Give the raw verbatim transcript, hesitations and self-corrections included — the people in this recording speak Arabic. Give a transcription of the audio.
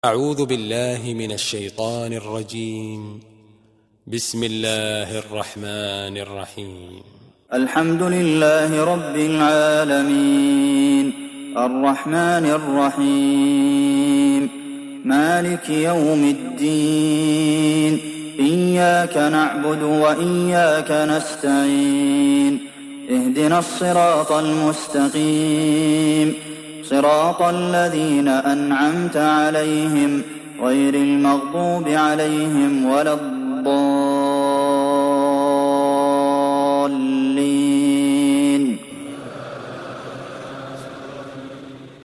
أعوذ بالله من الشيطان الرجيم. بسم الله الرحمن الرحيم. الحمد لله رب العالمين الرحمن الرحيم مالك يوم الدين إياك نعبد وإياك نستعين اهدنا الصراط المستقيم صراط الذين أنعمت عليهم غير المغضوب عليهم ولا الضالين